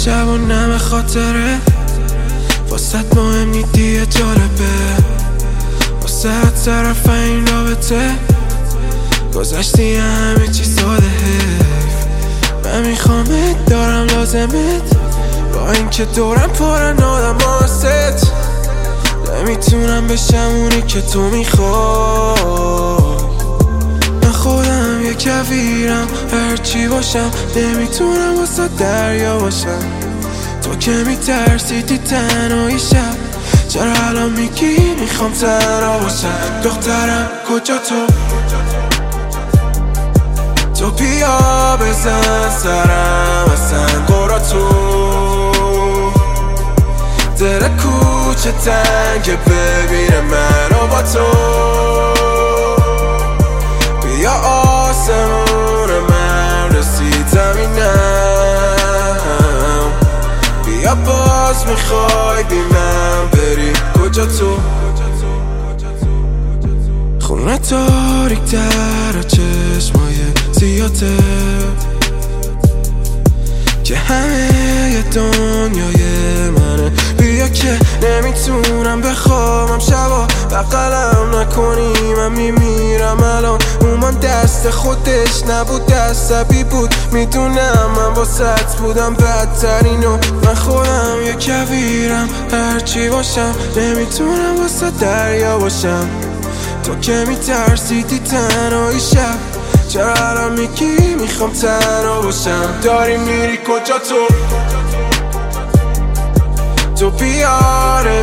شب و نم خاطره واسط مهم نیدیه جالبه واسط طرف این رابطه گذشتی همه چی ساده حیف من میخوامت دارم لازمت با اینکه دورم پرن آدم هاست نمیتونم بشم اونی که تو میخوای من خودم یه کویرم هرچی باشم نمیتونم واسه دریا باشم تو که میترسیدی تنهایی شب چرا الان میگی میخوام تنها باشم دخترم کجا تو بیا بزن سرم اصلا قرا تو در کوچه تنگ ببینه منو با تو بیا آسمون من رسید زمینم بیا باز میخوای بی من بری کجا تو خونه تاریک در چشمای زیاده که همه دنیای منه بیا که نمیتونم بخوابم شبا بغلم نکنی من میمیرم الان اومن دست خودش نبود عصبی بود میدونم من واسط بودم بدترینو من خودم یه کویرم هرچی باشم نمیتونم واسه دریا باشم تو که میترسیدی تنهایی شب چرا الان میگی میخوام تنها باشم داری میری کجا تو بیاره